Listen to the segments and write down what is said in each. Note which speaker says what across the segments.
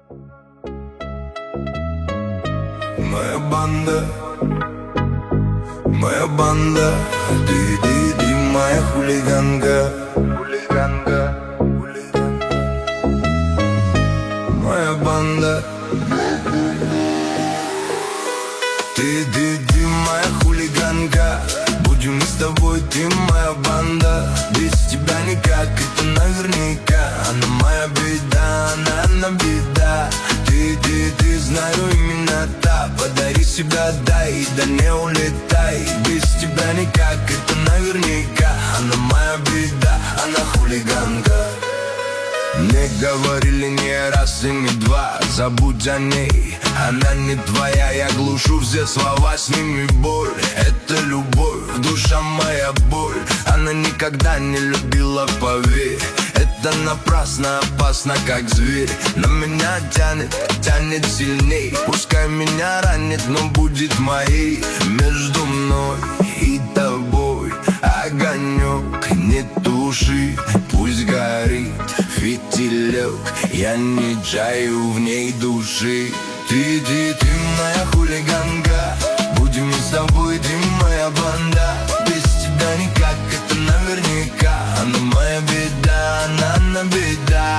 Speaker 1: Моя банда, ты моя хулиганка, хулиганка, хулиганка. Моя банда, ты моя хулиганка. Будем мы с тобой, ты моя банда. Без тебя никак, это наверняка. Она моя беда, она беда. Ты, знаю, именно та. Подари себя, дай, да не улетай. Без тебя никак, это наверняка. Она моя беда, она хулиганка. Мне говорили не раз и не два, забудь о ней, она не твоя. Я глушу все слова, сними боль. Это любовь, душа моя боль. Она никогда не любила, поверь. Это напрасно, опасно, как зверь. Но меня тянет сильней. Пускай меня ранит, но будет моей. Между мной и тобой огонек, не туши, пусть горит фитилек. Я не чаю в ней души. Ты моя хулиганка. Будем мы с тобой, ты моя банда. Без тебя никак, это наверняка. Она моя беда, она беда.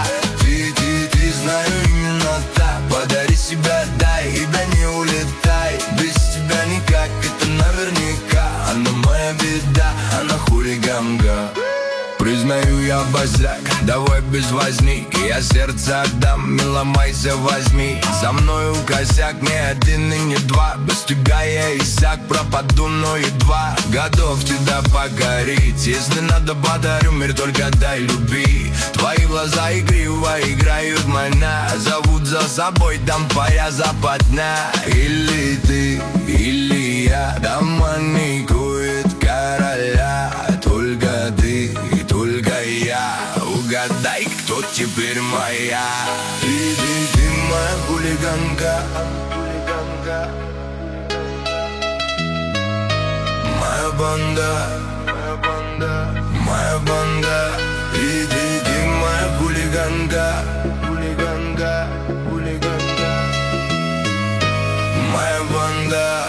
Speaker 1: Ты, знаю, именно так. Подари себя, дай, да не улетай. Без тебя никак, это наверняка. Она моя беда, она хулиганка. Признаю, я базляк, давай без возни. Я сердце отдам, не ломайся, возьми. За мною косяк, не один и не два. Без тебя я иссяк, пропаду, но едва готов тебя покорить. Если надо, подарю мир, только дай люби. Твои глаза игриво играют меня. Зовут за собой, там твоя западня. Или ты, или я. Дома никует короля. Только ты, только я. Угадай, кто теперь моя. Ты моя хулиганка, хулиганка. Моя банда, моя банда, моя банда. Ты моя хулиганка, хулиганка, хулиганка. Моя банда.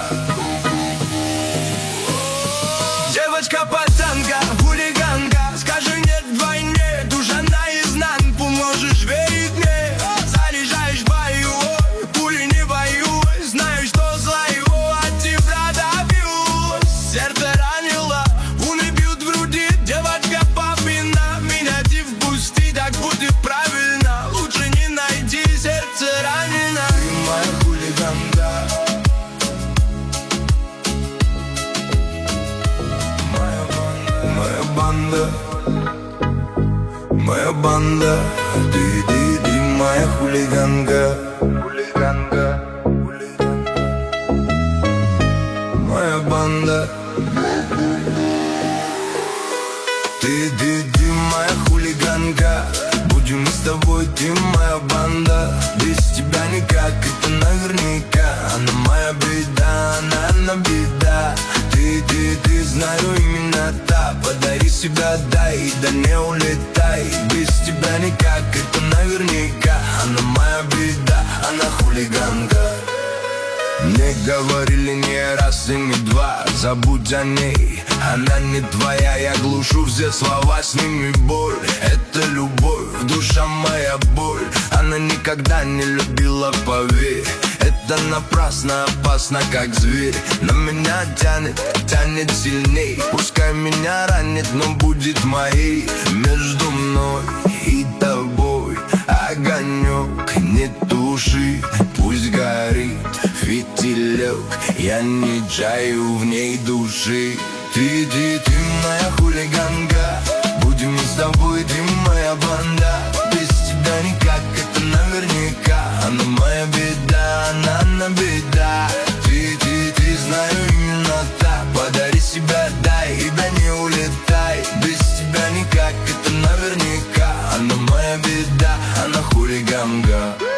Speaker 1: Девочка-пацанка, хулиганка. Скажи нет вдвойне, душа наизнанку. Можешь верить мне, заряжаешь боевой. Пули не боюсь, знаю, что злою от тебя добьюсь. Сердце ранило, уны бьют в груди. Девочка попина, меня ты впусти, так будет правильно. Лучше не найти, сердце ранено. Ты моя хулиганка. Моя банда, моя банда. Ты моя хулиганка, хулиганка, хулиганка. Моя банда. Ты моя хулиганка. Будем мы с тобой, ты моя банда. Без тебя никак, это наверняка. Она моя беда, она беда. Ты, знаю, именно та. Подари себя, дай, да не улетай. Без тебя никак, это наверняка. Она моя беда, она хулиганка. Мне говорили не раз и не два, забудь о ней, она не твоя. Я глушу все слова, сними боль. Это любовь, душа моя боль. Она никогда не любила, поверь. Это напрасно, опасно, как зверь. Но меня тянет сильней. Пускай меня ранит, но будет моей. Между мной и тобой огонек, не туши, пусть горит фитилек. Я не чаю в ней души. Ты моя хулиганка. Будем мы с тобой, ты моя банда. Без тебя никак, это наверняка. Она моя беда, она беда. Ты, знаю, именно так. Подари себя, дай, да не улетай. Без тебя никак, это наверняка. Она моя беда, она хулиганка.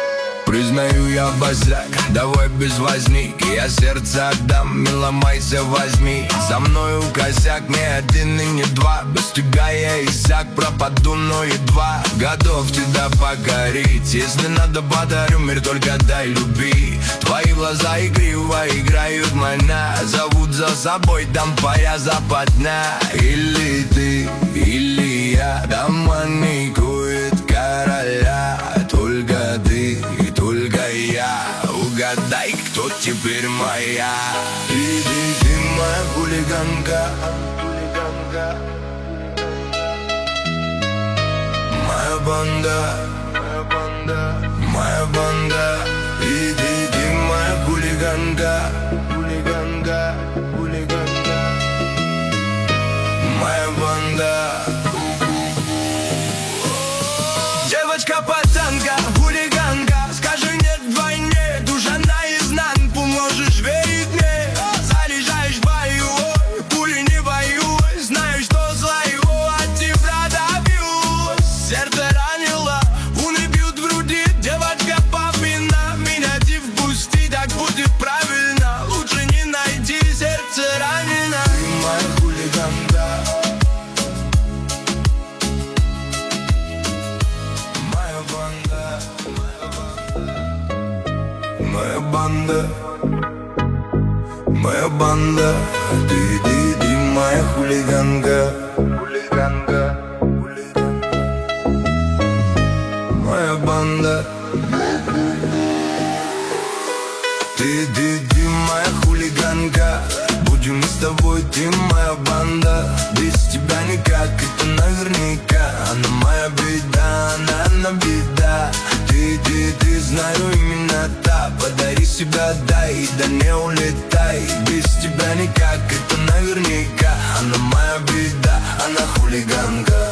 Speaker 1: Признаю, я босяк, давай без возни. Я сердце отдам, не ломайся, возьми. За мною косяк, не один и не два. Без тебя я иссяк, пропаду, но едва готов тебя покорить. Если надо, подарю мир, только дай люби. Твои глаза игриво играют меня, зовут за собой, там твоя западня. Или ты, или я, там маникует короля. Только ты и только я, угадай, кто теперь моя. Ты моя хулиганка, моя банда, моя банда. Ты моя хулиганка, хулиганка, хулиганка, моя банда. Девочка-пацанка, хулиганка, скажи нет вдвойне, душа наизнанку, можешь верить мне. Заряжаешь боевой, пули не воюй, знаю, что злою от тебя добьюсь. Сердце ранило, уны бьют в груди, девочка папина, меня ты впусти, так будет правильно, лучше не найти, сердце ранено. Ты моя хулиганка, моя банда, моя банда. Ты моя хулиганка, хулиганка, хулиганка, моя банда. Ты моя хулиганка, будем мы с тобой, ты моя банда. Без тебя никак, это наверняка. Она моя беда, она беда. Ты, знаю, именно та. Подари себя, дай, да не улетай. Без тебя никак, это наверняка. Она моя беда, она хулиганка.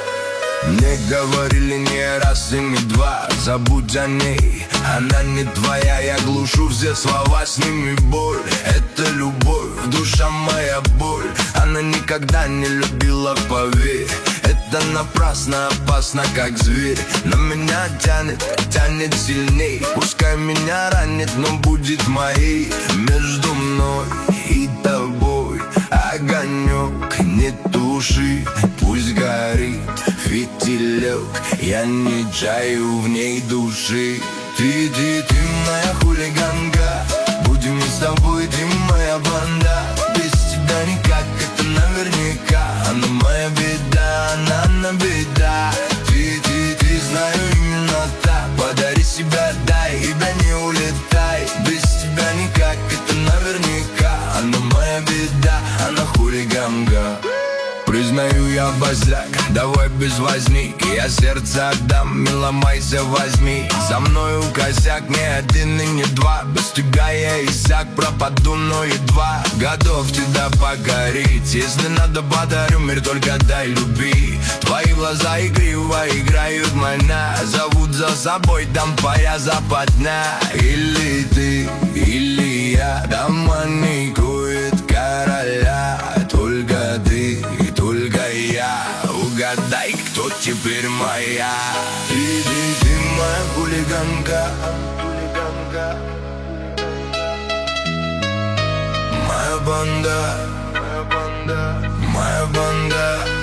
Speaker 1: Мне говорили не раз и не два, забудь о ней, она не твоя. Я глушу все слова, с ними боль. Это любовь, душа моя боль. Она никогда не любила, поверь. Это напрасно, опасно, как зверь. Но меня тянет, тянет сильней. Пускай меня ранит, но будет моей. Между мной и тобой огонек, не туши, пусть горит фитилек. Я не чаю в ней души. Ты моя хулиганка, будем мы с тобой, ты моя банда. Без тебя никак, это наверняка. Она моя беда, она беда. Ты, знаю, именно так. Подари себя, дай, да не улетай. Без тебя никак, это наверняка. Она моя беда, она хулиганка. Признаю, я босяк, давай без возни. Я сердце отдам, не ломайся, возьми. За мною косяк, не один и не два. Без тебя я иссяк, пропаду, но едва готов тебя покорить. Если надо, подарю мир, только дай люби. Твои глаза игриво играют меня, зовут за собой, там твоя западня. Или ты, или я, там маникует короля. Только ты и только я, угадай, кто теперь моя. Ты моя хулиганка, хулиганка, моя банда, моя банда, моя банда.